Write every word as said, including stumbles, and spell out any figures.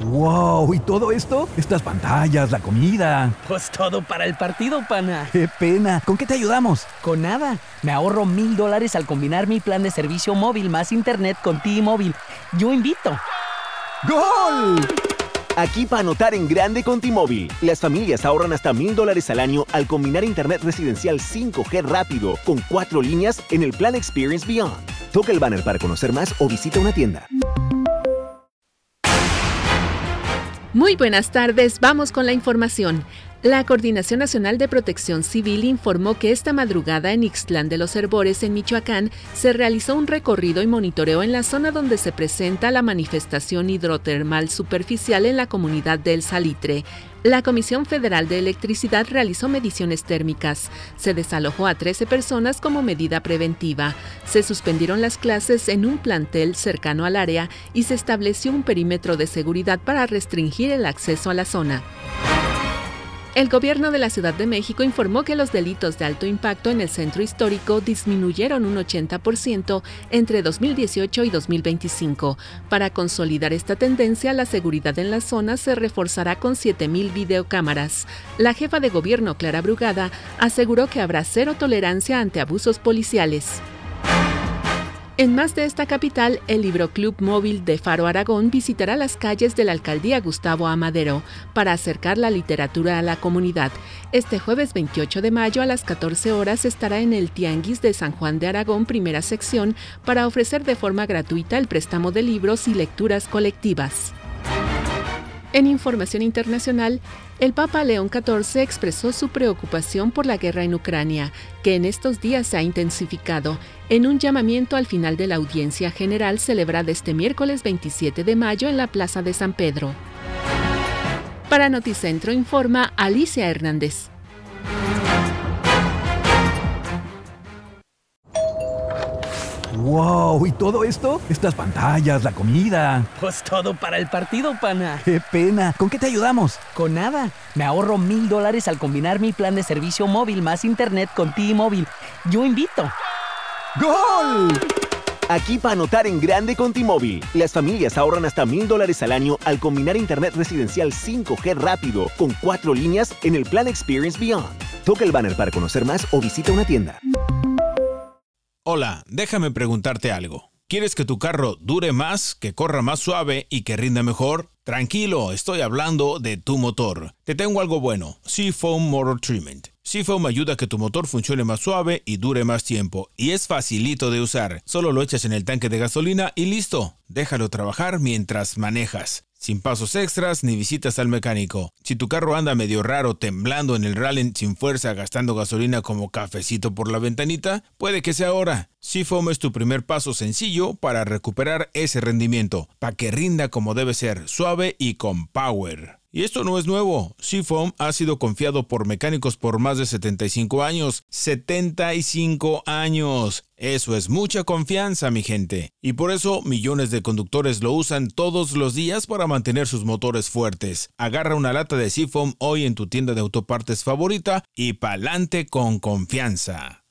¡Wow! ¿Y todo esto? Estas pantallas, la comida. Pues todo para el partido, pana. ¡Qué pena! ¿Con qué te ayudamos? Con nada. Me ahorro mil dólares al combinar mi plan de servicio móvil más internet con T-Mobile. Yo invito. ¡Gol! Aquí para anotar en grande con T-Mobile. Las familias ahorran hasta mil dólares al año al combinar internet residencial cinco G rápido con cuatro líneas en el plan Experience Beyond. Toca el banner para conocer más o visita una tienda. Muy buenas tardes, vamos con la información. La Coordinación Nacional de Protección Civil informó que esta madrugada en Ixtlán de los Herbores, en Michoacán, se realizó un recorrido y monitoreo en la zona donde se presenta la manifestación hidrotermal superficial en la comunidad del Salitre. La Comisión Federal de Electricidad realizó mediciones térmicas. Se desalojó a trece personas como medida preventiva. Se suspendieron las clases en un plantel cercano al área y se estableció un perímetro de seguridad para restringir el acceso a la zona. El gobierno de la Ciudad de México informó que los delitos de alto impacto en el centro histórico disminuyeron un ochenta por ciento entre dos mil dieciocho y dos mil veinticinco. Para consolidar esta tendencia, la seguridad en la zona se reforzará con siete mil videocámaras. La jefa de gobierno, Clara Brugada, aseguró que habrá cero tolerancia ante abusos policiales. En más de esta capital, el Libroclub Móvil de Faro Aragón visitará las calles de la alcaldía Gustavo Amadero para acercar la literatura a la comunidad. Este jueves veintiocho de mayo a las catorce horas estará en el Tianguis de San Juan de Aragón, primera sección, para ofrecer de forma gratuita el préstamo de libros y lecturas colectivas. En información internacional, el Papa León catorce expresó su preocupación por la guerra en Ucrania, que en estos días se ha intensificado, en un llamamiento al final de la audiencia general celebrada este miércoles veintisiete de mayo en la Plaza de San Pedro. Para Noticentro informa Alicia Hernández. ¡Wow! ¿Y todo esto? Estas pantallas, la comida. Pues todo para el partido, pana. ¡Qué pena! ¿Con qué te ayudamos? Con nada. Me ahorro mil dólares al combinar mi plan de servicio móvil más internet con T-Mobile. Yo invito. ¡Gol! Aquí para anotar en grande con T-Mobile. Las familias ahorran hasta mil dólares al año al combinar internet residencial cinco G rápido con cuatro líneas en el plan Experience Beyond. Toca el banner para conocer más o visita una tienda. Hola, déjame preguntarte algo. ¿Quieres que tu carro dure más, que corra más suave y que rinda mejor? Tranquilo, estoy hablando de tu motor. Te tengo algo bueno, Seafoam Motor Treatment. Seafoam ayuda a que tu motor funcione más suave y dure más tiempo. Y es facilito de usar. Solo lo echas en el tanque de gasolina y listo. Déjalo trabajar mientras manejas. Sin pasos extras ni visitas al mecánico. Si tu carro anda medio raro, temblando en el rally sin fuerza, gastando gasolina como cafecito por la ventanita, puede que sea ahora. Seafoam es tu primer paso sencillo para recuperar ese rendimiento, para que rinda como debe ser, suave y con power. Y esto no es nuevo. Seafoam ha sido confiado por mecánicos por más de setenta y cinco años. ¡setenta y cinco años! Eso es mucha confianza, mi gente. Y por eso millones de conductores lo usan todos los días para mantener sus motores fuertes. Agarra una lata de Seafoam hoy en tu tienda de autopartes favorita y pa'lante con confianza.